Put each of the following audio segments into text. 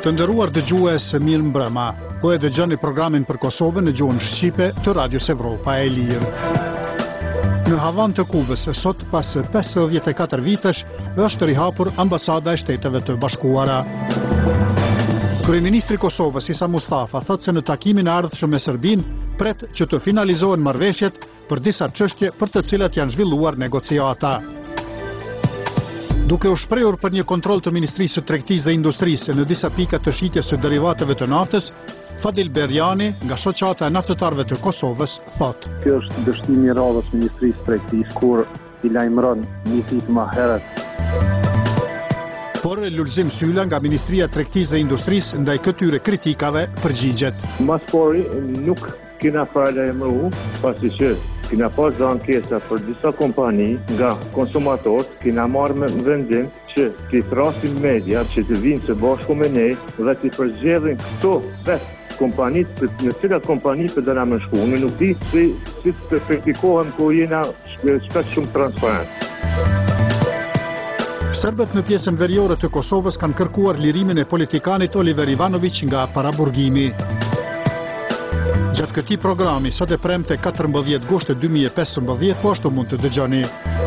Të nderuar dëgjues, mirë mbrëma. Po e dëgjoni programin për Kosovën në gjuhën shqipe të Radios Evropa e Lirë. Në Havan të Kubës, sot pas 54 vitesh, është rihapur ambasada e Shteteve të Bashkuara. Kryeministri i Kosovës Isa Mustafa thotë se në takimin e ardhshëm me Serbinë pret që të finalizohen marrëveshjet për disa çështje për të cilat janë zhvilluar negociata. Duke u shprehur për një kontroll të Ministrisë së Tregtisë dhe Industrisë në disa pika të shitjes së derivateve të naftës, Fadil Berjani, nga shoqata e naftëtarëve të Kosovës, thotë: Kjo është dështimi i radhës Ministrisë së Tregtisë kur i lajmëron një ditë më herët. Por Lulzim Sylla nga Ministria e Tregtisë dhe Industrisë ndaj këtyre kritikave përgjigjet. Mas pori nuk kena paralajmëru, pasi që kena pas dhe ankesa për disa kompani nga konsumatorët, kena marrë me vendim që t'i thrasin media që të vinë së bashku me ne dhe t'i përzgjedhin këto vetë kompanit, në cilat kompanit të dëna më shku. Unë nuk di si të praktikohem ku jena shpesh shumë transparent. Serbët në pjesën veriore të Kosovës kanë kërkuar lirimin e politikanit Oliver Ivanović nga paraburgimi. Gjatë këtij programi, sot e premte 14 gusht 2015, po ashtu mund të dëgjoni.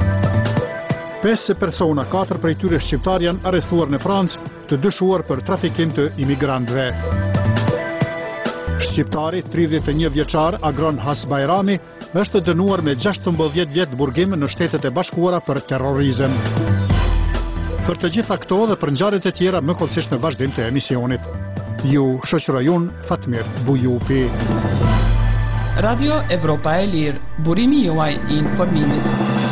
5 persona, 4 prej tyre shqiptar janë arrestuar në Francë, të dyshuar për trafikim të imigrantëve. Shqiptari, 31 vjeçar, Agron Hasbajrami, është dënuar me 16 vjet burgim në Shtetet e Bashkuara për terrorizëm. Për të gjitha këto dhe për ngjarjet e tjera më kollësisht në vazhdim të emisionit. Ju shoqëroj unë Fatmir Bujupi. Radio Evropa e Lirë, burimi juaj i informimit.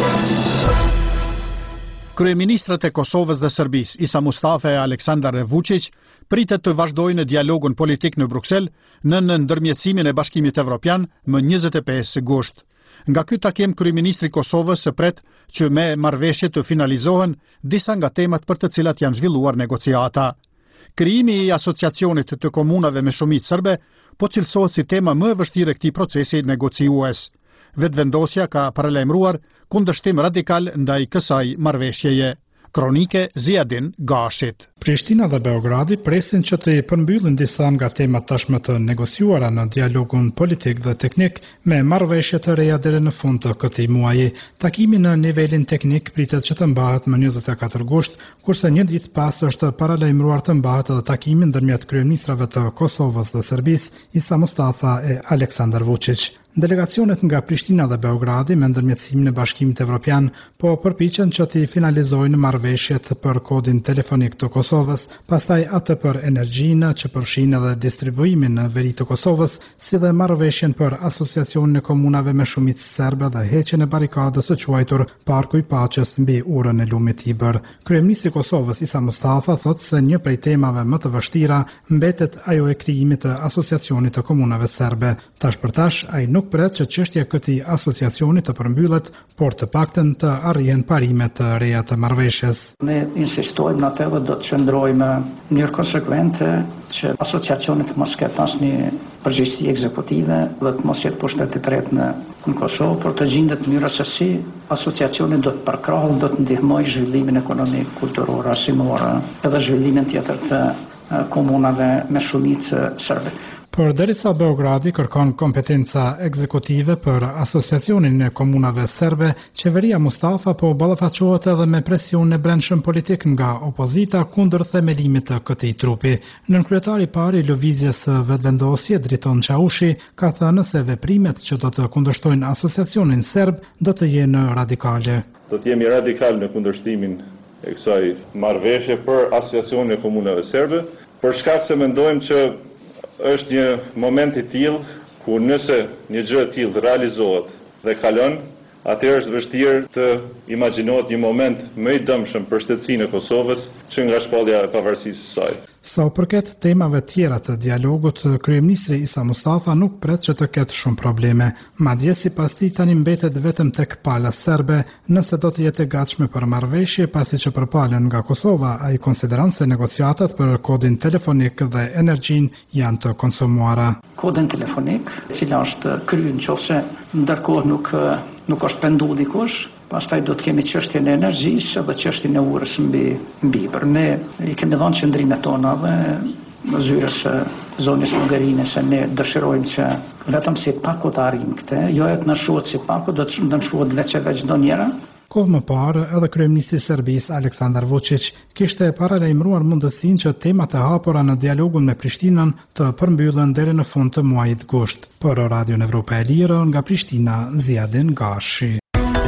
Kryeministrat e Kosovës dhe Serbisë, Isa Mustafa e Aleksandar Vučić, pritet të vazhdojnë dialogun politik në Bruksel në ndërmjetësimin e Bashkimit Evropian më 25 gusht. Nga ky takim, kryeministri i Kosovës pret që me marrëveshjet të finalizohen disa nga temat për të cilat janë zhvilluar negociata. Krijimi i asociacionit të komunave me shumicë serbe po cilësohet si tema më e vështirë e këtij procesi negociues. Vetëvendosja ka paralajmëruar kundërshtim radikal ndaj kësaj marrëveshjeje. Kronike Ziadin Gashit. Prishtina dhe Beogradi presin që të përmbyllin disa nga temat tashmë të negociuara në dialogun politik dhe teknik me marrëveshje të reja deri në fund të këtij muaji. Takimi në nivelin teknik pritet që të mbahet më 24 gusht, kurse një ditë pas është paralajmëruar të mbahet edhe takimi ndërmjet kryeministrave të Kosovës dhe Serbisë, Isa Mustafa e Aleksandar Vučić. Delegacionet nga Prishtina dhe Beogradi me ndërmjetësimin e Bashkimit Evropian po përpiqen që të finalizojnë marrëveshjet për kodin telefonik të Kosovës, pastaj atë për energjinë që përfshin edhe distribuimin në veri të Kosovës, si dhe marrëveshjen për asociacionin e komunave me shumicë serbe dhe heqjen e barikadës së quajtur Parku i Paqes mbi urën e lumit Tiber. Kryeministri i Kosovës Isa Mustafa thotë se një prej temave më të vështira mbetet ajo e krijimit të asociacionit të komunave serbe. Tash për tash ai nuk pret që çështja e këtij asociacioni të përmbyllet, por të paktën të arrihen parimet të reja të marrëveshjes. Ne insistojmë në atë dhe do të qëndrojmë në mënyrë konsekvente që asociacioni të mos ketë asnjë përgjegjësi ekzekutive dhe të mos jetë pushtetit të tretë në Kosovë, por të gjendet mënyra se si asociacioni do të përkrahë, do të ndihmojë zhvillimin ekonomik, kulturor, arsimor, edhe zhvillimin tjetër të komunave me shumicë serbe. Por derisa Beogradi kërkon kompetenca ekzekutive për asociacionin e komunave serbe, qeveria Mustafa po ballafaqohet edhe me presion e brendshëm politik nga opozita kundër themelimit të këtij trupi. Nënkryetari i parë i lëvizjes vetëvendosje, Driton Çaushi, ka thënë se veprimet që do të kundërshtojnë asociacionin serb do të jenë radikale. Do të jemi radikal në kundërshtimin e kësaj marrëveshje për asociacionin e komunave serbe, për shkak se mendojmë që është një moment i tillë ku nëse një gjë e tillë realizohet dhe kalon, atëherë është vështirë të imagjinohet një moment më i dëmshëm për shtetësinë e Kosovës që nga shpallja e pavarësisë së saj. Sa u përket temave tjera të dialogut, kryeministri Isa Mustafa nuk pret që të ketë shumë probleme. Madje sipas tij tani mbetet vetëm tek pala serbe, nëse do të jetë e gatshme për marrëveshje, pasi që për palën nga Kosova ai konsideron se negociatat për kodin telefonik dhe energjinë janë të konsumuara. Kodin telefonik, e cila është kryer nëse ndërkohë nuk është penduar dikush, pastaj do të kemi çështjen e energjisë dhe çështjen e urës mbi. Për ne i kemi dhënë qëndrimet tona dhe zyrës së zonës Mogarine se ne dëshirojmë që vetëm si paku të arrijmë këtë, jo e të nëshuat si paku, do të nëshuat veç do njëra. Kohë më parë, edhe kryeministri i Serbisë Aleksandar Vučić kishte paralajmëruar mundësinë që temat e hapura në dialogun me Prishtinën të përmbyllen deri në fund të muajit gusht. Për Radion Evropa e Lirë, nga Prishtina, Ziadin Gashi.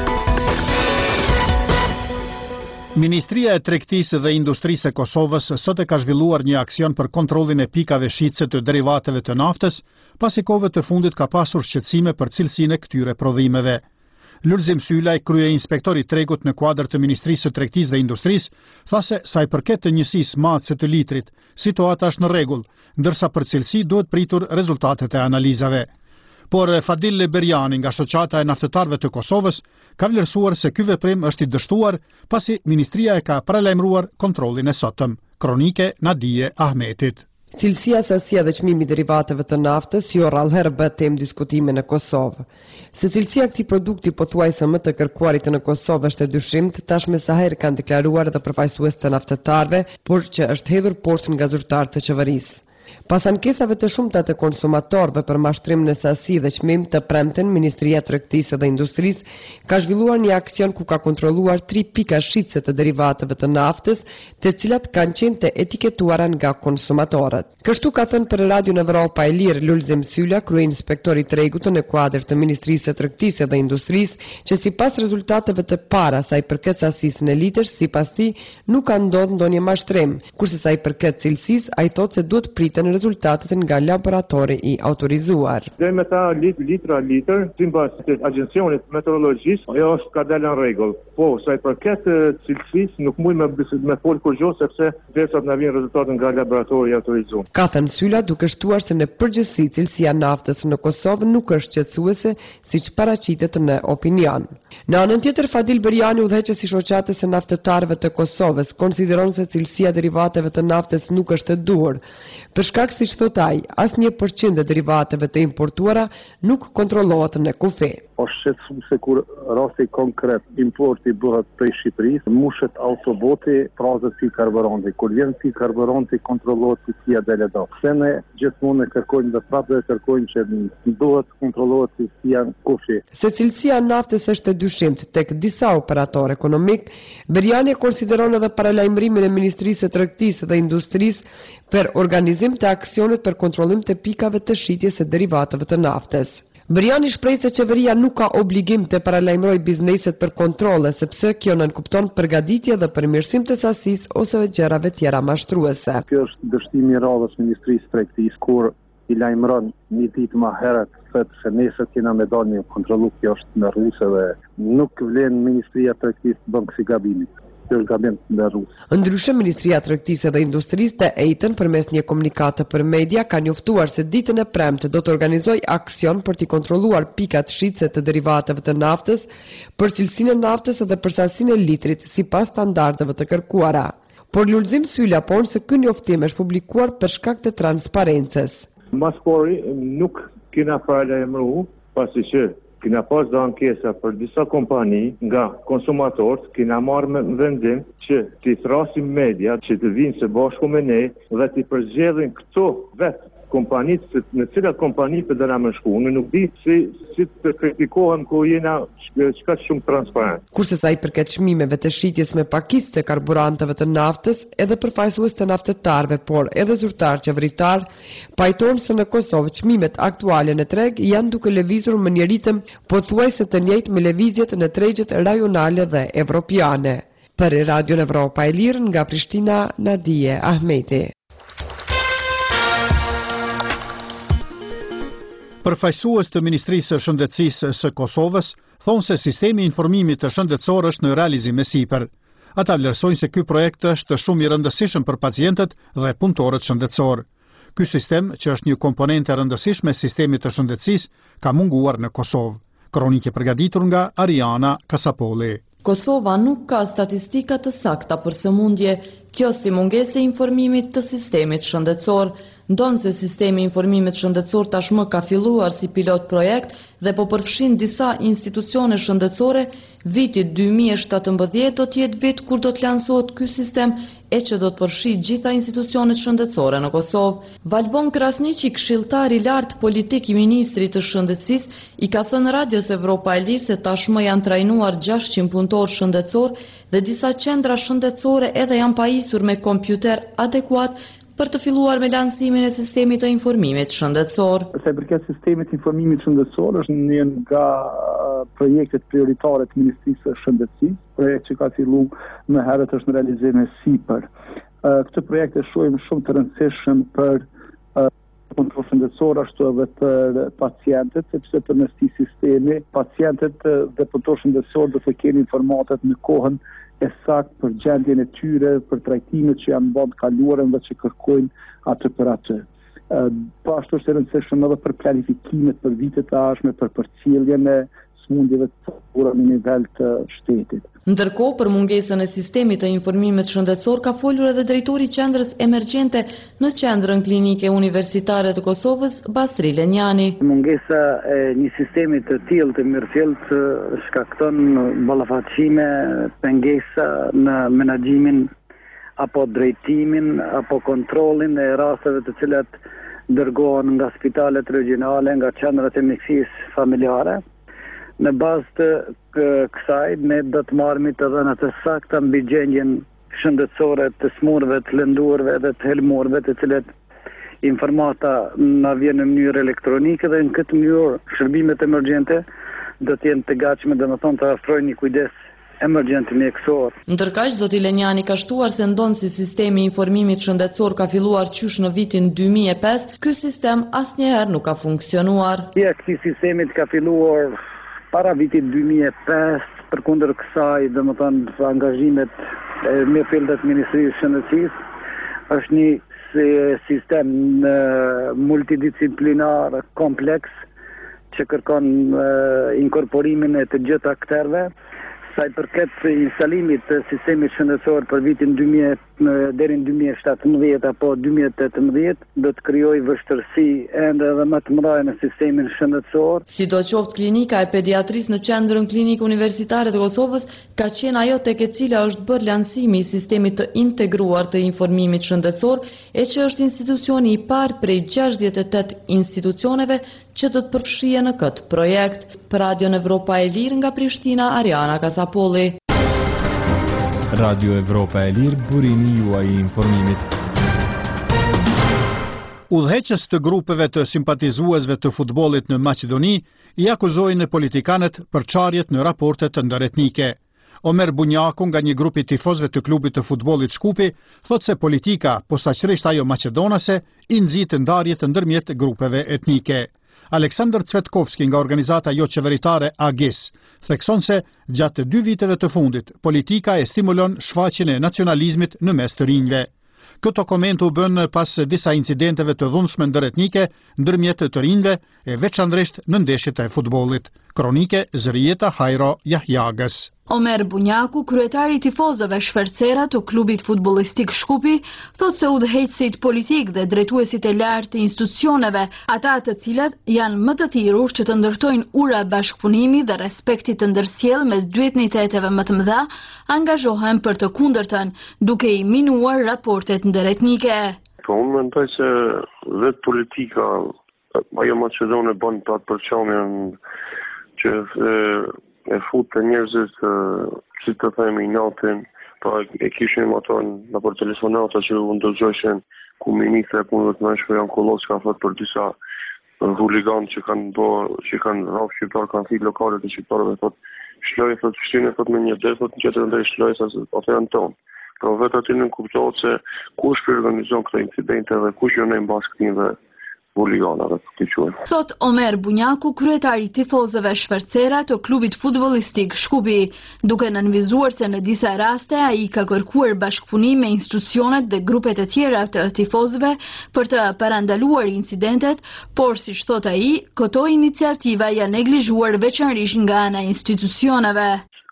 Ministria e Tregtisë dhe Industrisë e Kosovës sot e ka zhvilluar një aksion për kontrollin e pikave shitse të derivateve të naftës, pasi kohëve të fundit ka pasur shqetësime për cilësinë e këtyre prodhimeve. Lulzim Sylaj, krye inspektori tregut në kuadër të Ministrisë së Tregtisë dhe Industrisë, tha se sa i përket të njësisë matëse të litrit, situata është në rregull, ndërsa për cilësi duhet pritur rezultatet e analizave. Por Fadil Berjani nga shoqata e naftëtarëve të Kosovës ka vlerësuar se ky veprim është i dështuar pasi ministria e ka paralajmëruar kontrollin e sotëm. Kronike Nadije Ahmetit. Cilësia, sasia dhe çmimi i derivateve të naftës jo rrallëherë bëhet temë diskutime në Kosovë. Se cilësia e këtij produkti pothuajse më të kërkuarit në Kosovë është e dyshimt, tashmë sa herë kanë deklaruar edhe përfaqësues të naftëtarëve, por që është hedhur poshtë nga zyrtarët të qeverisë. Pas ankesave të shumta të konsumatorëve për mashtrimin e sasi dhe çmim të premten, Ministria e Tregtisë dhe Industrisë ka zhvilluar një aksion ku ka kontrolluar 3 pika shitse të derivateve të naftës, të cilat kanë qenë të etiketuara nga konsumatorët. Kështu ka thënë për Radion Evropa e Lirë Lulzim Sylla, kryeinspektori i tregut në kuadër të Ministrisë së Tregtisë dhe Industrisë, që sipas rezultateve të para sa i përket sasisë në litër, sipas tij nuk ka ndodhur ndonjë mashtrim, kurse sa i përket cilësisë, ai thotë se duhet priten rezultatet nga laboratori i autorizuar. Dhe me ta litra litër, sipas agjencionit meteorologjisë, ajo është ka dalë në rregull. Po, sa i përket cilësisë, nuk mund me fol kurrë sepse derisa të na vinë rezultatet nga laboratori i autorizuar. Ka thënë Sylla, duke shtuar se në përgjithësi cilësia e naftës në Kosovë nuk është qetësuese siç paraqitet në opinion. Në anën tjetër, Fadil Berjani, udhëheqës i shoqatës së naftëtarëve të Kosovës, konsideron se cilësia e derivateve të naftës nuk është e duhur. Për shkak, siç thot ai, asnjë përqind e derivateve të importuara nuk kontrollohet në kufi. Është shqetësuese kur rasti konkret importi bëhet prej Shqipërisë, mushet autoboti, prazet pi karburanti. Kur vjen pi karburanti, kontrollohet cilësia dele do. Se ne gjithmonë kërkojmë dhe prapë kërkojmë që duhet kontrollohet cilësia në kufi. Se cilësia e naftës është e dyshimt tek disa operatorë ekonomik, Berjani konsideron edhe paralajmërimin e Ministrisë së Tregtisë dhe Industrisë për organizim të aksionit për kontrollim të pikave të shitjes së derivateve të naftës. Berjani shpreh se qeveria nuk ka obligim të paralajmërojë bizneset për kontrolle, sepse kjo nënkupton përgatitje dhe përmirësim të sasisë ose gjërave tjera mashtruese. Kjo është dështimi i radhës Ministrisë së Tregtisë kur i lajmëron një ditë më herët se nesër kena me dalë një kontrollu, kjo është në rruse dhe nuk vlen Ministria e Tregtisë të bën kësi gabimit. Ndryshe, Ministria e Tregtisë dhe Industrisë të ejtën përmes një komunikate për media ka njoftuar se ditën e premte do të organizoj aksion për t'i kontrolluar pikat shitse të derivateve të naftës, për cilësinë e naftës dhe për sasinë e litrit sipas standardeve të kërkuara. Por Lulzim Sylla pon se ky njoftim është publikuar për shkak të transparencës. Mas pori nuk kena paralajmëruar pasi që kena pas dhe ankesa për disa kompani nga konsumatorët, kena marrë me vendim që t'i thrasim media që të vinë së bashku me ne dhe t'i përzgjedhin këto vetë kompanitë, në cilat kompani për dëna më shku. Unë nuk di si të kritikohem ku jena çka shumë transparent. Kurse sa i përket çmimeve të shitjes me pakisë të karburanteve të naftës, edhe përfaqësues të naftëtarëve, por edhe zyrtar qeveritar, pajtonë se në Kosovë çmimet aktuale në treg janë duke lëvizur më një ritëm pothuajse të njëjtë me lëvizjet në tregjet rajonale dhe evropiane. Për Radio Evropa e Lirë nga Prishtina, Nadije Ahmeti. Përfaqësues të Ministrisë së Shëndetësisë së Kosovës thonë se sistemi i informimit të shëndetësor është në realizim me sipër. Ata vlerësojnë se ky projekt është shumë i rëndësishëm për pacientët dhe punëtorët shëndetësor. Ky sistem, që është një komponente e rëndësishme e sistemit të shëndetësisë, ka munguar në Kosovë. Kronike përgatitur nga Ariana Kasapoli. Kosova nuk ka statistika të sakta për sëmundje, kjo si mungesë e informimit të sistemit shëndetësor, ndonë se sistemi informimit shëndetësor tashmë ka filluar si pilot projekt dhe po përfshin disa institucione shëndetësore, viti 2017 do t'jetë vit kur do të lansohet ky sistem e që do të përfshi gjitha institucionet shëndetësore në Kosovë. Valbon Krasniqi, këshilltar i lartë politik i ministrit të shëndetësisë, i ka thënë Radios Evropa e Lirë se tashmë janë trajnuar 600 punëtorë shëndetësor dhe disa qendra shëndetësore edhe janë pajisur me kompjuter adekuat për të filluar me lansimin e sistemit të informimit shëndetësor. Sa i përket sistemit të informimit shëndetësor, është një nga projektet prioritare të Ministrisë së Shëndetësisë, projekt që ka filluar më herët është në realizim e sipër. Këtë projekt e shohim shumë të rëndësishëm për punëtorë shëndetësor ashtu edhe për pacientët, sepse përmes këtij sistemi pacientët dhe punëtorë shëndetësor do të kenë informatat në kohën e sakt për gjendjen e tyre, për trajtimet që janë bërë kaluar dhe që kërkojnë atë për atë. Po ashtu është e rëndësishme edhe për planifikimet për vitet e ardhshme, për përcjelljen e smundjeve të caktuara në nivel të shtetit. Ndërkohë, për mungesën e sistemit të informimit shëndetësor ka folur edhe drejtori i qendrës emergjente në qendrën klinike universitare të Kosovës, Bastri Lenjani. Mungesa e një sistemi të tillë të mirëfillt shkakton ballafaqime, pengesa në menaxhimin apo drejtimin apo kontrollin e rasteve të cilat dërgohen nga spitalet regjionale, nga qendrat e mjekësisë familjare. Në bazë të kësaj, ne do të marrëmi të dhënat e sakta mbi gjendjen shëndetësore të smurëve, të lëndurve dhe të helmurve, të cilet informata na vjen në mënyrë elektronike dhe në këtë mënyrë shërbimet emergjente do të jenë të gatshme, domethënë të ofrojnë një kujdes emergjent mjekësor. Ndërkaq, zoti Lenjani ka shtuar se ndonë si sistemi i informimit shëndetësor ka filluar qysh në vitin 2005, ky sistem asnjëherë nuk ka funksionuar. Ja, këtij sistemit ka filluar para vitit 2005, përkundër kësaj, domethënë angazhimet e mirëfillt të Ministrisë së Shëndetësisë, është një sistem multidisciplinar kompleks që kërkon inkorporimin e të gjithë aktorëve. Sa i përket instalimit të sistemit shëndetësor për vitin 2000 deri në 2017 apo 2018 do të krijojë vështirësi ende edhe më të mëdha në sistemin shëndetësor. Sidoqoftë, klinika e pediatrisë në qendrën klinikë universitare të Kosovës ka qenë ajo tek e cila është bërë lansimi i sistemit të integruar të informimit shëndetësor, e që është institucioni i parë prej 68 institucioneve që do të përfshihen në këtë projekt. Për Radion Evropa e Lirë nga Prishtina, Ariana Kasapolli. Radio Evropa e Lirë, burimi juaj i informimit. Udhëheqës të grupeve të simpatizuesve të futbollit në Maqedoni i akuzojnë politikanët për çarjet në raportet të ndëretnike. Omer Bunjaku nga një grup i tifozëve të klubit të futbollit Shkupi thotë se politika, posaçërisht ajo maqedonase, i nxit ndarjet ndërmjet grupeve etnike. Aleksandr Cvetkovski nga organizata jo qeveritare AGIS thekson se gjatë 2 viteve të fundit politika e stimulon shfaqjen e nacionalizmit në mes të rinjve. Këto komente u bën pas disa incidenteve të dhunshme ndëretnike ndërmjet të rinjve e veçanërisht në ndeshjet e futbollit. Kronike Zërieta Hajro Jahjagës. Omer Bunjaku, kryetari i tifozëve shfercera të klubit futbollistik Shkupi, thotë se udhëheqësit politik dhe drejtuesit e lartë të institucioneve, ata të cilat janë më të thirrur që të ndërtojnë ura bashkëpunimi dhe respektit të ndërsjellë mes dy etniteteve më të mëdha, angazhohen për të kundërtën, duke i minuar raportet ndëretnike. Po, unë mendoj se vetë politika, ajo Maqedone bën të atë përqamjen që e fut të njerëzit si të themi natin, pa e kishim ato në për telefonata që u ndërgjoshen ku ministre e punëve të mëshme janë Kollos ka thot për disa huligan që kanë rraf shqiptar, kanë thirrë lokalet e shqiptarëve, thot shlojë, thot fshine, thot me një derë, thot në qëtër ndër shlojë, sa ato janë tonë. Pra vetë aty në kuptohet se kush për organizon këto incidente dhe kush jo në mbas këtinve huliganave të quhen. Thot Omer Bunjaku, kryetari i tifozëve shfercera të klubit futbollistik Shkupi, duke nënvizuar se në disa raste ai ka kërkuar bashkëpunim me institucionet dhe grupet e tjera të tifozëve për të parandaluar incidentet, por siç thot ai, këto iniciativa janë neglizhuar veçanërisht nga ana e institucioneve.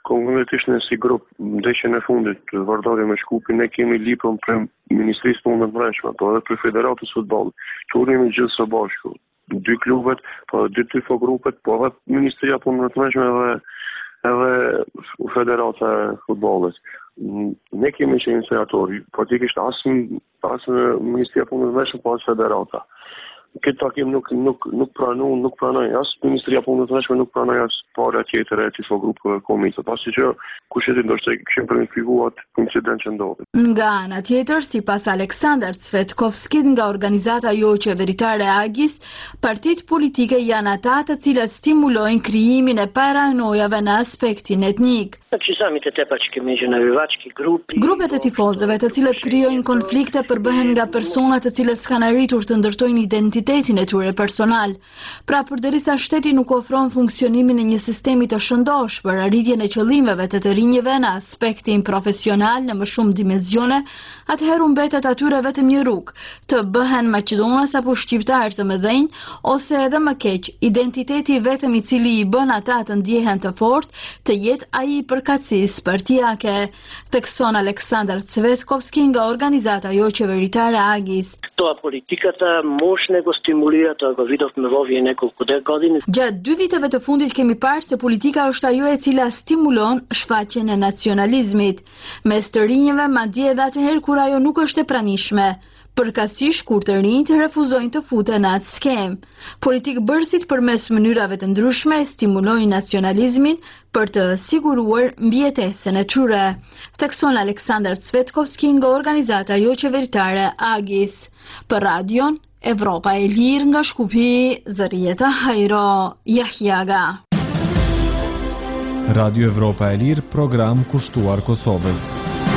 konkretisht ne si grup ndeshjen e fundit Vardari me Shkupin ne kemi lipën për Ministrisë të Punëve të Brendshme, po edhe për Federatën e Futbollit. Turimi gjithë së bashku. 2 klubet, po 2 tifogrupet, po edhe Ministria e Punëve të Brendshme edhe Federata e Futbollit. Ne kemi që iniciatori, praktikisht as Ministria e Punëve të Brendshme, po as Federata. Këtë takim nuk pranoj, as Ministria e Punëve të Brendshme nuk pranoj as para tjetër e tifogrupeve komite, pasi që kushtetin ndoshta kishin planifikuar incident që ndodhi. Nga ana tjetër, sipas Aleksandar Cvetkovskit nga organizata jo qeveritare Agis, partitë politike janë ata të cilat stimulojnë krijimin e paranojave në aspektin etnik. Grupet e tifozëve të cilët krijojnë konflikte përbëhen nga persona të cilët s'kan arritur të ndërtojnë identitetin e tyre personal. Pra përderisa shteti nuk ofron funksionimin e një sistemi të shëndosh për arritjen e qëllimeve të rinjve në aspektin profesional në më shumë dimensione, atëherë mbetet atyre vetëm një rrugë, të bëhen maqedonas apo shqiptar të mëdhenj, ose edhe më keq, identiteti vetëm i cili i bën ata të ndjehen të fortë, të jetë ai i përkatësisë partijake, thekson Aleksandar Cvetkovski nga organizata jo qeveritare Agis. Gjatë 2 viteve të fundit kemi parë se politika është ajo e cila stimulon shfaqjen e nacionalizmit, mes të rinjve madje edhe atëherë kur ajo nuk është e pranishme, përkatësisht kur të rinjt refuzojnë të futen në atë skem. Politikë bërësit përmes mënyrave të ndryshme stimulojnë nacionalizmin për të siguruar mbijetesën e tyre, thekson Aleksandar Cvetkovski nga organizata jo qeveritare Agis. Për radion Evropa e Lirë nga Shkupi, Zërieta Hajro, Jahjaga. Radio Evropa e Lirë, program kushtuar Kosovës.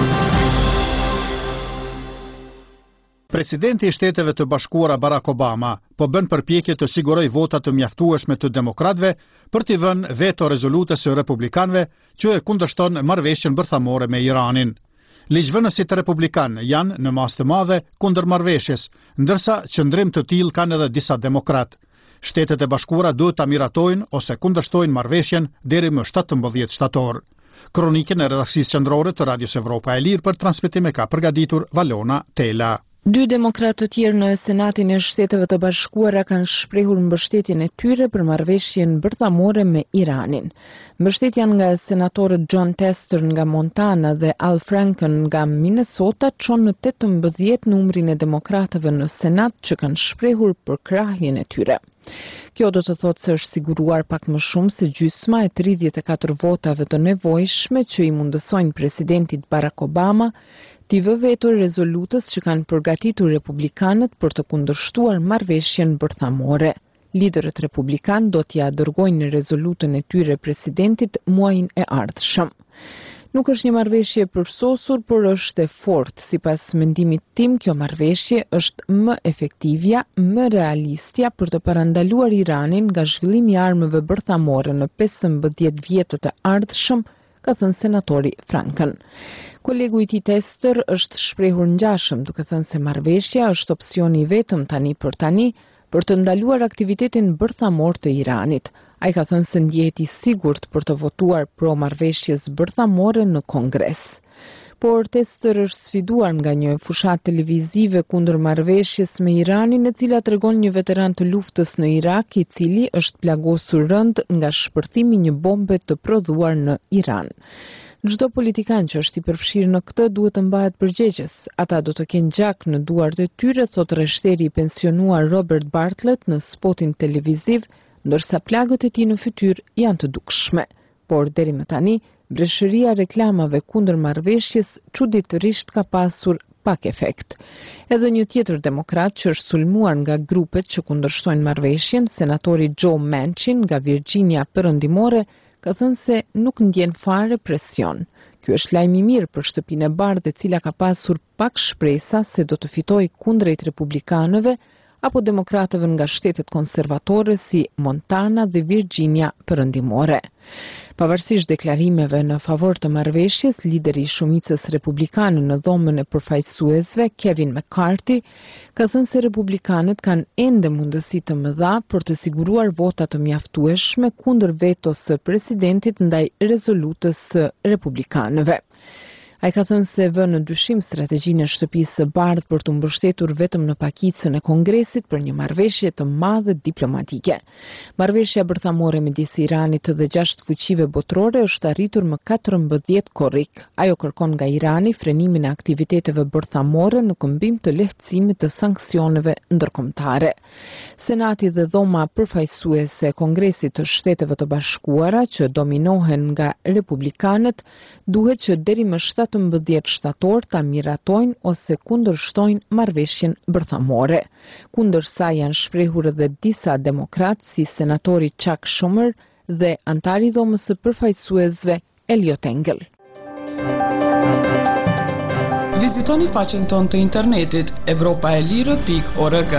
Presidenti i Shteteve të Bashkuara Barack Obama po bën përpjekje të sigurojë vota të mjaftueshme të demokratëve për t'i vënë veto rezolutës së republikanëve që e kundërshton marrëveshjen bërthamore me Iranin. Ligjvënësit republikan janë në masë të madhe kundër marrëveshjes, ndërsa qëndrim të tillë kanë edhe disa demokratë. Shtetet e Bashkuara duhet ta miratojnë ose kundërshtojnë marrëveshjen deri më 17 shtator. Kronikën e redaksisë qendrore të Radios Evropa e Lirë për transmetim e ka përgatitur Valona Tela. 2 demokratë të tjerë në Senatin e Shteteve të Bashkuara kanë shprehur mbështetjen e tyre për marrëveshjen bërthamore me Iranin. Mbështetja nga senatorët John Tester nga Montana dhe Al Franken nga Minnesota çon në 18 numrin e demokratëve në Senat që kanë shprehur për krahjen e tyre. Kjo do të thotë se është siguruar pak më shumë se gjysma e 34 votave të nevojshme që i mundësojnë presidentit Barack Obama t'i vë veto rezolutës që kanë përgatitur republikanët për të kundërshtuar marrëveshjen bërthamore. Liderët republikan do t'ja dërgojnë rezolutën e tyre presidentit muajin e ardhshëm. Nuk është një marrëveshje përsosur, por është e fortë. Sipas mendimit tim, kjo marrëveshje është më efektivja, më realistja për të parandaluar Iranin nga zhvillimi i armëve bërthamore në 15 vjetët e ardhshëm, ka thënë senatori Franken. Kolegu i tij Tester është shprehur ngjashëm duke thënë se marrëveshja është opsioni vetëm tani për të ndaluar aktivitetin bërthamor të Iranit. Ai ka thënë se ndjehet i sigurt për të votuar pro marrëveshjes bërthamore në Kongres. Por Tester është sfiduar nga një fushat televizive kundër marrëveshjes me Iranin, e cila tregon një veteran të luftës në Irak, i cili është plagosur rënd nga shpërthimi një bombe të prodhuar në Iran. Çdo politikan që është i përfshirë në këtë duhet të mbahet përgjegjës. Ata do të kenë gjak në duart e tyre, thot rreshteri i pensionuar Robert Bartlett në spotin televiziv, ndërsa plagët e tij në fytyrë janë të dukshme. Por deri më tani, breshëria reklamave kundër marrëveshjes çuditërisht ka pasur pak efekt. Edhe një tjetër demokrat që është sulmuar nga grupet që kundërshtojnë marrëveshjen, senatori Joe Manchin nga Virginia Perëndimore, ka thënë se nuk ndjen fare presion. Ky është lajm i mirë për shtëpinë e bardhë, e cila ka pasur pak shpresa se do të fitojë kundrejt republikanëve, apo demokratëve nga shtetet konservatore si Montana dhe Virginia Perëndimore. Pavarësisht deklarimeve në favor të marrëveshjes, lideri i shumicës republikane në dhomën e përfaqësuesve, Kevin McCarthy, ka thënë se republikanët kanë ende mundësi të mëdha për të siguruar vota të mjaftueshme kundër vetos së presidentit ndaj rezolutës së republikanëve. Ai ka thënë se vë në dyshim strategjinë e Shtëpisë së Bardhë për të mbështetur vetëm në pakicën e Kongresit për një marrëveshje të madhe diplomatike. Marrëveshja bërthamore midis Iranit dhe 6 fuqive botërore është arritur më 14 korrik. Ajo kërkon nga Irani frenimin e aktiviteteve bërthamore në këmbim të lehtësimit të sanksioneve ndërkombëtare. Senati dhe dhoma përfaqësuese e Kongresit të Shteteve të Bashkuara, që dominohen nga republikanët, duhet që deri më 17 shtator ta miratojnë ose kundërshtojnë marrëveshjen bërthamore. Kundërsa janë shprehur edhe disa demokratë si senatori Chuck Schumer dhe antari i dhomës së përfaqësuesve Eliot Engel. Vizitoni faqen tonë të internetit europaelire.org.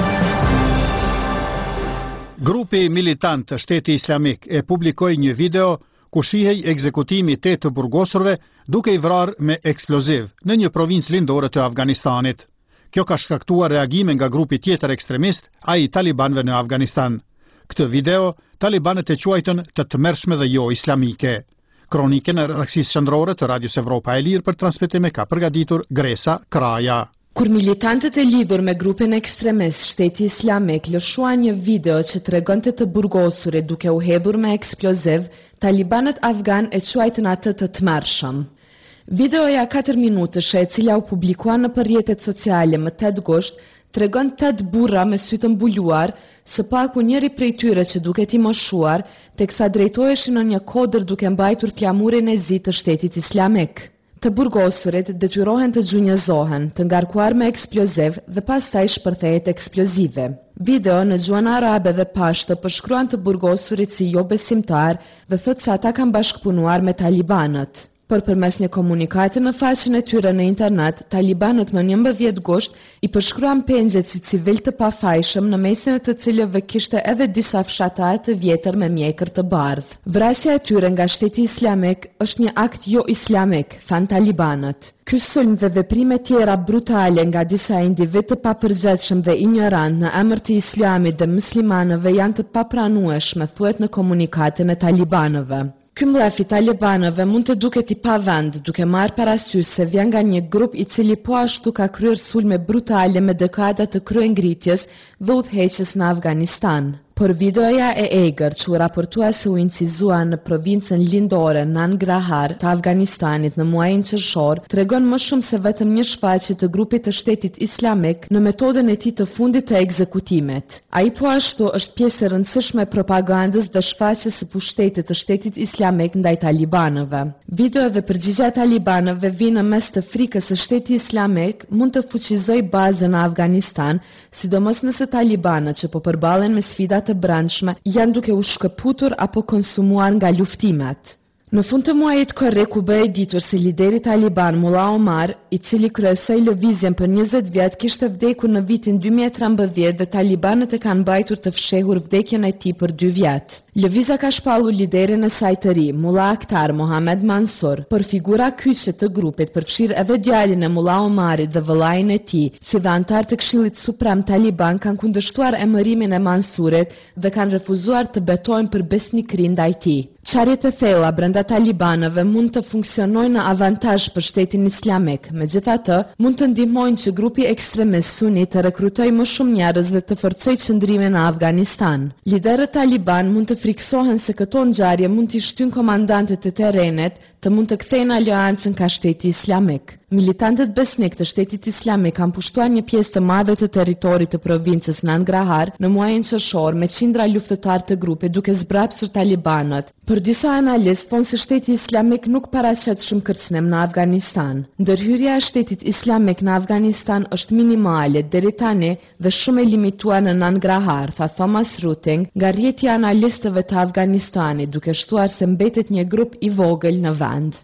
Grupi militant të Shteti Islamik e publikoi një video ku shihej ekzekutimi 8 burgosurve duke i vrarë me eksploziv në një provincë lindore të Afganistanit. Kjo ka shkaktuar reagime nga grupi tjetër ekstremist, ai i talibanëve në Afganistan. Këtë video, talibanët e quajtën të tmerrshme dhe jo islamike. Kronikën e redaksisë qendrore të Radios Evropa e Lirë për transmetim ka përgatitur Gresa Kraja. Kur militantët e lidhur me grupin ekstremist Shteti Islamik lëshuan një video që tregonte të burgosurit duke u hedhur me eksploziv, talibanët afgan e quajtën atë të tmerrshëm. Videoja 4 minutësh e cila u publikua në rrjetet sociale më 8 gusht, tregon 8 burra me sy të mbuluar, së paku njëri prej tyre që duket i moshuar, teksa drejtoheshin në një kodër duke mbajtur flamurin e zi të Shtetit Islamik. Të burgosurit detyrohen të gjunjëzohen, të ngarkuar me eksploziv dhe pastaj shpërthejet eksplozive. Video në gjuhën arabe dhe pashto përshkruan të burgosurit si jo besimtar dhe thot se ata kanë bashkëpunuar me talibanët. Por përmes një komunikate në faqen e tyre në internet, talibanët më 11 gusht i përshkruan pengjet si civil të pafajshëm në mesin e të cilëve kishte edhe disa fshatar të vjetër me mjekër të bardhë. Vrasja e tyre nga Shteti Islamik është një akt jo islamik, than talibanët. Ky sulm dhe veprime tjera brutale nga disa individ të papërgjithshëm dhe ignorant në emër të islamit dhe muslimanëve janë të papranueshme, thuhet në komunikatin e talibanëve. Ky mblef i talibanëve mund të duket i pavend, duke marrë parasysh se vjen nga një grup i cili po ashtu ka kryer sulme brutale me dekada të kryengritjes dhe udhëheqjes në Afganistan. Por videoja e egër që u raportua se u incizua në provincën lindore Nangarhar të Afganistanit në muajin qershor, tregon më shumë se vetëm një shfaqje të grupit të Shtetit Islamik në metodën e tij të fundit të ekzekutimit. Ai po ashtu është pjesë e rëndësishme e propagandës dhe shfaqjes së pushtetit të Shtetit Islamik ndaj talibanëve. Video dhe përgjigjja e talibanëve vinë në mes të frikës së Shteti Islamik mund të fuqizojë bazën në Afganistan, sidomos nëse talibanët që po përballen me sfida të brendshme janë duke u shkëputur apo konsumuar nga luftimet. Në fund të muajit korrik u bë e ditur se lideri taliban Mullah Omar, i cili kryesoi lëvizjen për 20 vjet, kishte vdekur në vitin 2013 dhe talibanët e kanë mbajtur të fshehur vdekjen e tij për 2 vjet. Lëvizja ka shpallur liderin e saj të ri, Mullah Akhtar Mohamed Mansur, por figura kyçe të grupit përfshir edhe djalin e Mullah Omarit dhe vëllain e tij, si dhe antar të Këshillit Suprem Taliban kanë kundërshtuar emërimin e Mansurit dhe kanë refuzuar të betojnë për besnikëri ndaj tij. Çarjet e thella brenda talibanëve mund të funksionojnë në avantazh për Shtetin Islamik, megjithatë mund të ndihmojnë që grupi ekstremist suni të rekrutojë më shumë njerëz dhe të forcojë çndrimin në Afganistan. Liderët taliban mund të friksohen se këto ngjarje mund t'i shtyjnë komandantët e terrenit të mund të kthejnë aleancën ka Shteti Islamik. Militantët besnik të Shtetit Islamik kanë pushtuar një pjesë të madhe të territorit të provincës Nangarhar në muajin qershor me qindra luftëtar të grupit duke zbrapsur talibanët. Për disa analistë thonë se Shteti Islamik nuk paraqet shumë kërcënim në Afganistan. Ndërhyrja e Shtetit Islamik në Afganistan është minimale deri tani dhe shumë e limituar në Nangarhar, tha Thomas Ruting, nga rrjeti i analistëve të Afganistanit, duke shtuar se mbetet një grup i vogël në vend.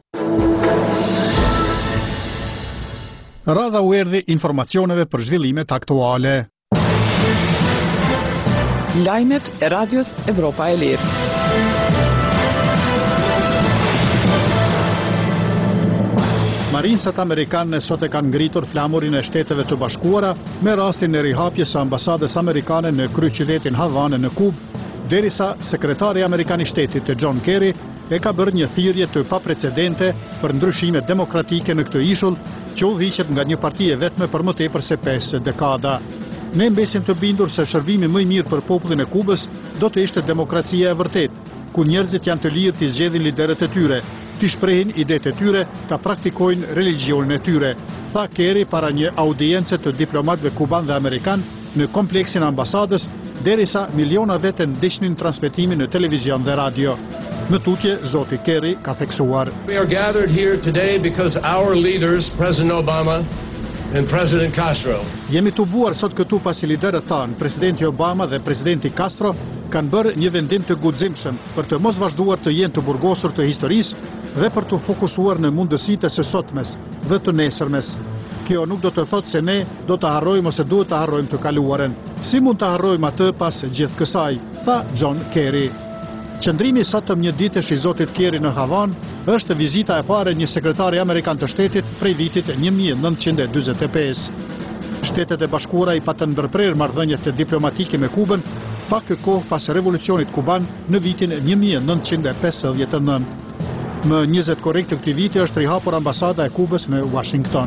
Radha u erdhi informacioneve për zhvillimet aktuale. Lajmet e Radios Evropa e Lirë. Marinsat amerikane sot e kanë ngritur flamurin e Shteteve të Bashkuara me rastin e rihapjes së ambasadës amerikane në kryeqytetin Havane në Kubë, derisa sekretari amerikan i shtetit John Kerry e ka bërë një thirrje të paprecedente për ndryshime demokratike në këtë ishull që udhëhiqet nga një parti e vetme për më tepër se 5 dekada. Ne mbesim të bindur se shërbimi më i mirë për popullin e Kubës do të ishte demokracia e vërtetë, ku njerëzit janë të lirë të zgjedhin liderët e tyre, të shprehin idetë e tyre, ta praktikojnë religionin e tyre, tha Kerry para një audience të diplomatëve kuban dhe amerikan në kompleksin ambasadës, derisa miliona vete ndiqnin transmetimin në televizion dhe radio. Në tutje, zoti Kerry ka theksuar: We are gathered here today because our leaders, President Obama and President Castro. Jemi të buar sot këtu pasi liderët tanë, presidenti Obama dhe presidenti Castro, kanë bërë një vendim të guximshëm për të mos vazhduar të jenë të burgosur të historisë dhe për të fokusuar në mundësitë së sotmes dhe të nesërmes. Kjo nuk do të thotë se ne do të harrojmë ose duhet të harrojmë të kaluaren. Si mund të harrojmë atë pas gjithë kësaj, tha John Kerry. Qëndrimi sotëm një ditësh i zotit Kerry në Havanë është vizita e parë e një sekretari amerikan të shtetit prej vitit 1945. Shtetet e Bashkuara i patën ndërprerë marrëdhëniet diplomatike me Kubën pak kohë pas revolucionit kuban në vitin 1959. Më 20 korrik të këtij viti është rihapur ambasada e Kubës në Washington.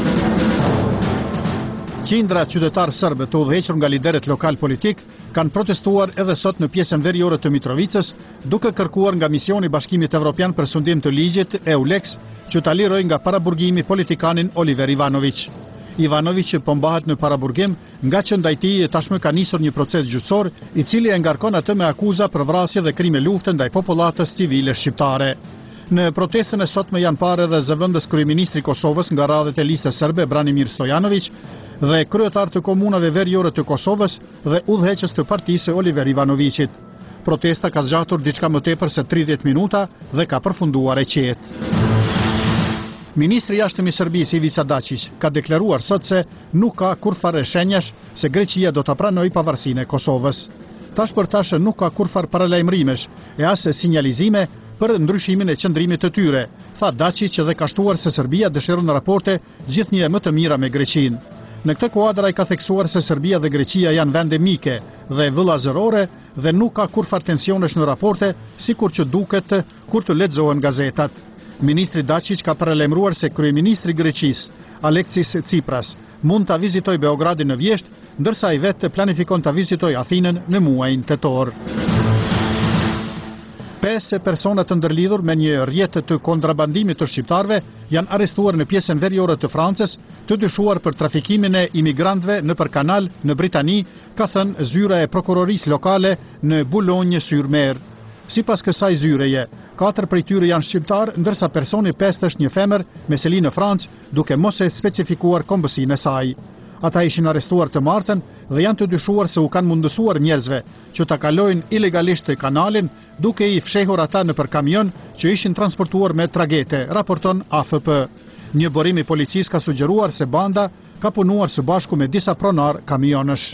Qindra qytetarë serbë të udhëhequr nga liderët lokal politik kanë protestuar edhe sot në pjesën veriore të Mitrovicës, duke kërkuar nga misioni Bashkimit Evropian për sundim të ligjit EULEX që ta lirojë nga paraburgimi politikanin Oliver Ivanović. Ivanović po mbahet në paraburgim nga që ndaj tij tashmë ka nisur një proces gjyqësor i cili e ngarkon atë me akuza për vrasje dhe krime lufte ndaj popullatës civile shqiptare. Në protestën e sotme janë parë edhe zëvendës kryeministri i Kosovës nga radhët e listës serbe Branimir Stojanović dhe kryetar të komunave veriore të Kosovës dhe udhëheqës të partisë Oliver Ivanovićit. Protesta ka zgjatur diçka më tepër se 30 minuta dhe ka përfunduar e qetë. Ministri i jashtëm i Serbisë Ivica Dačić ka deklaruar sot se nuk ka kurfare shenjash se Greqia do ta pranojë pavarësinë e Kosovës. Tash për tash nuk ka kurfar paralajmërimesh e as sinjalizime për ndryshimin e qëndrimit të tyre, tha Dačić dhe ka shtuar se Serbia dëshiron raporte gjithnjë më të mira me Greqinë. Në këtë kuadër ai ka theksuar se Serbia dhe Greqia janë vende mike dhe vëllazërore dhe nuk ka kurfar tensionesh në raporte, sikur që duket kur të lexohen gazetat. Ministri Dačić ka paralajmëruar se kryeministri i Greqisë, Aleksis Tsipras, mund ta vizitojë Beogradin në vjesht, ndërsa ai vetë planifikon ta vizitojë Athinën në muajin tetor. 5 persona të ndërlidhur me një rrjet të kontrabandimit të shqiptarëve janë arrestuar në pjesën veriore të Francës, të dyshuar për trafikimin e imigrantëve nëpër kanal në Britani, ka thënë zyra e prokurorisë lokale në Boulogne-sur-Mer. Sipas kësaj zyreje, 4 prej tyre janë shqiptar, ndërsa personi 5 është një femër me seli në Francë, duke mos e specifikuar kombësinë e saj. Ata ishin arrestuar të martën dhe janë të dyshuar se u kanë mundësuar njerëzve që ta kalojnë ilegalisht kanalin, duke i fshehur ata nëpër kamion që ishin transportuar me tragete, raporton AFP. Një burim i policisë ka sugjeruar se banda ka punuar së bashku me disa pronar kamionësh.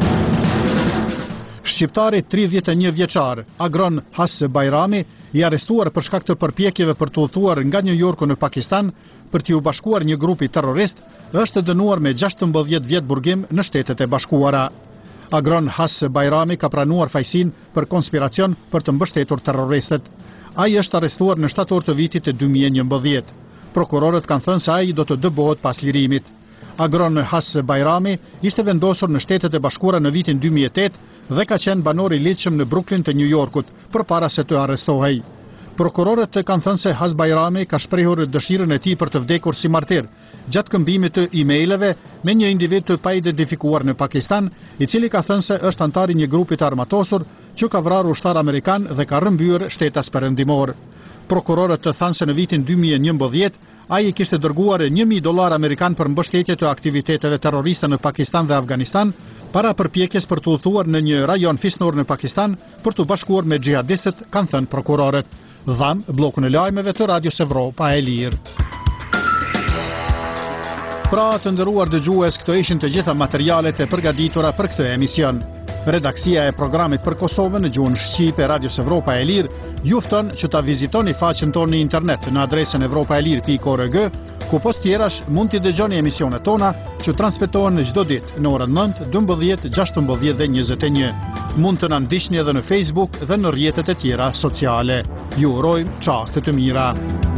Shqiptari 31 vjeçar, Agron Has Bajrami, i arrestuar për shkak të përpjekjeve për të udhëtuar nga New Yorku në Pakistan për t'i u bashkuar një grupi terrorist, është dënuar me 16 vjet burgim në Shtetet e Bashkuara. Agron Has Bajrami ka pranuar fajsin për konspiracion për të mbështetur terroristët. Ai është arrestuar në shtator të vitit 2011. Prokurorët kanë thënë se ai do të dëbohet pas lirimit. Agron Has Bajrami ishte vendosur në Shtetet e Bashkuara në vitin 2008 dhe ka qenë banor i ligjshëm në Brooklyn të New Yorkut përpara se të arrestohej. Prokurorët kanë thënë se Has Bajrami ka shprehur dëshirën e tij për të vdekur si martir gjatë këmbimit të emaileve me një individ të paidentifikuar në Pakistan, i cili ka thënë se është antar i një grupi të armatosur që ka vrarë ushtar amerikan dhe ka rrëmbyer shtetas perëndimor. Prokurorët të thanë se në vitin 2011 ai kishte dërguar $1.000 amerikan për mbështetje të aktiviteteve terroriste në Pakistan dhe Afganistan, para përpjekjes për të udhëtuar në një rajon fisnor në Pakistan për të bashkuar me xhihadistët, kanë thënë prokurorët. Dham bllokun e lajmeve të Radios Evropa e Lirë. Pra të nderuar dëgjues, këto ishin të gjitha materialet e përgatitura për këtë emision. Redaksia e programit për Kosovën në gjuhën shqipe Radios Evropa e Lirë ju fton që ta vizitoni faqen tonë në internet në adresën evropaelir.org, ku post tjerash mund t'i dëgjoni emisionet tona që transmetohen çdo ditë në orën 9, 12, 16 dhe 21. Mund të na ndiqni edhe në Facebook dhe në rrjetet e tjera sociale. Ju urojmë çaste të mira.